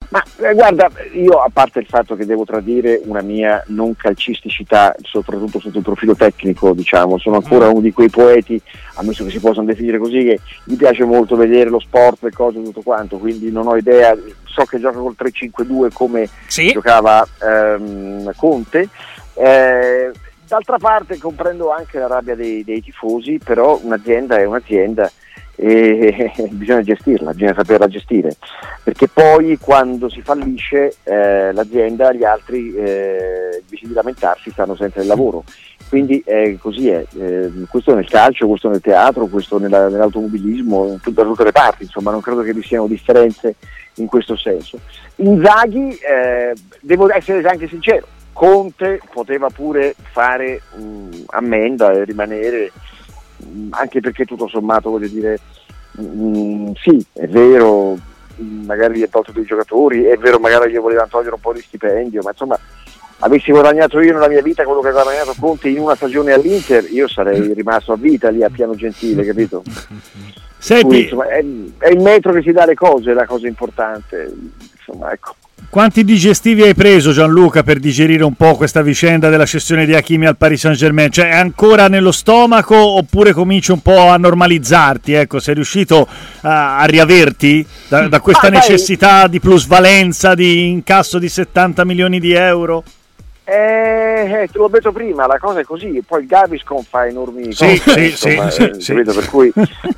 Ma guarda, io a parte il fatto che devo tradire una mia non calcisticità, soprattutto sotto il profilo tecnico, diciamo, sono ancora uno di quei poeti, ammesso che si possano definire così, che gli piace molto vedere lo sport, le cose, tutto quanto, quindi non ho idea, so che gioca col 3-5-2 come giocava Conte. D'altra parte comprendo anche la rabbia dei tifosi, però un'azienda è un'azienda e bisogna gestirla, bisogna saperla gestire, perché poi quando si fallisce l'azienda, gli altri invece di lamentarsi stanno senza il lavoro, quindi così è, questo nel calcio, questo nel teatro, questo nell'automobilismo, da tutte le parti, insomma non credo che vi siano differenze in questo senso. Inzaghi, devo essere anche sincero, Conte poteva pure fare ammenda e rimanere, anche perché tutto sommato, voglio dire, sì, è vero, magari gli è tolto dei giocatori, è vero, magari gli volevano togliere un po' di stipendio, ma insomma, avessi guadagnato io nella mia vita quello che ha guadagnato Conte in una stagione all'Inter, io sarei rimasto a vita lì a Piano Gentile, capito? Senti, cui, insomma, è il metro che si dà le cose, è la cosa importante, insomma, ecco. Quanti digestivi hai preso, Gianluca, per digerire un po' questa vicenda della cessione di Hakimi al Paris Saint-Germain? Cioè, è ancora nello stomaco oppure cominci un po' a normalizzarti? Ecco, sei riuscito a riaverti da questa necessità di plusvalenza, di incasso di 70 milioni di euro? Te l'ho detto prima, la cosa è così, poi il Gaviscon fa enormi cose, capito? Per cui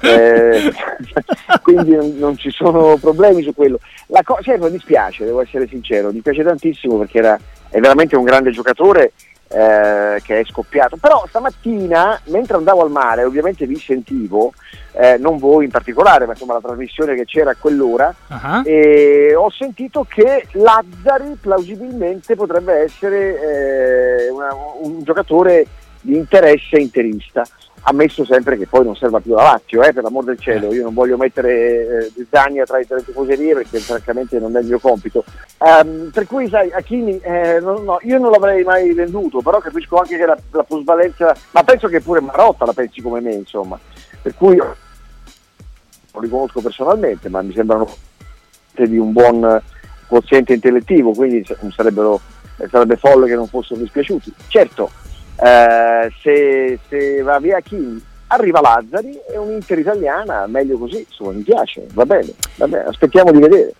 quindi non ci sono problemi su quello. Certo, mi dispiace, devo essere sincero, mi piace tantissimo perché è veramente un grande giocatore che è scoppiato, però stamattina mentre andavo al mare, ovviamente vi sentivo, non voi in particolare, ma insomma la trasmissione che c'era a quell'ora, e ho sentito che Lazzari plausibilmente potrebbe essere un giocatore di interesse interista, ammesso sempre che poi non serva più la Lazio, per l'amor del cielo, io non voglio mettere Zania tra le tifoserie perché francamente non è il mio compito, per cui sai, Hakimi io non l'avrei mai venduto, però capisco anche che la plusvalenza, ma penso che pure Marotta la pensi come me, insomma, per cui non li conosco personalmente, ma mi sembrano di un buon quoziente intellettivo, quindi sarebbe folle che non fossero dispiaciuti. Certo, se va via Hakimi, arriva Lazzari e un'Inter italiana, meglio così, insomma, mi piace, va bene, aspettiamo di vedere.